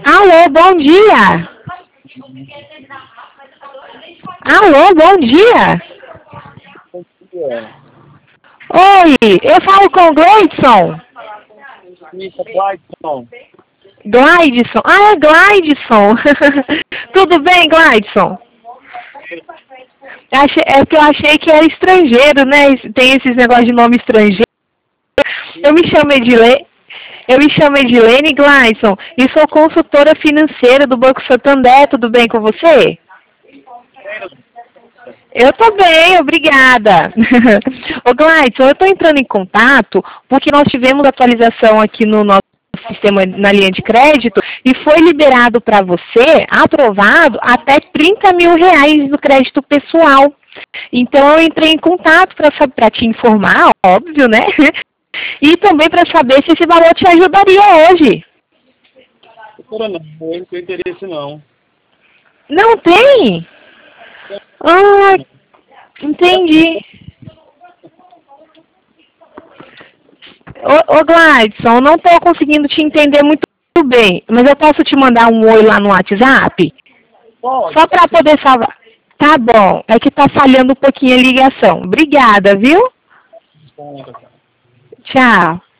Alô, bom dia. Alô, bom dia. Oi, eu falo com o Gleidson. Isso, Clayton. Gleidson. Ah, é Gleidson. Tudo bem, Gleidson? É que eu achei que era estrangeiro, né? Tem esses negócios de nome estrangeiro. Eu me chamo Edilene Gleidson e sou consultora financeira do Banco Santander. Tudo bem com você? Eu tô bem, obrigada. Ô Gleidson, eu tô entrando em contato porque nós tivemos atualização aqui no nosso sistema na linha de crédito e foi liberado para você, aprovado, até R$ 30.000 no crédito pessoal. Então eu entrei em contato para te informar, óbvio, né? E também para saber se esse valor te ajudaria hoje. Doutora, não, eu não tenho interesse não. Não tem? Ah, entendi. Ô Gladson, eu não estou conseguindo te entender muito bem, mas eu posso te mandar um oi lá no WhatsApp? Pode. Só para poder salvar. Tá bom, é que tá falhando um pouquinho a ligação. Obrigada, viu? Pode. Tchau.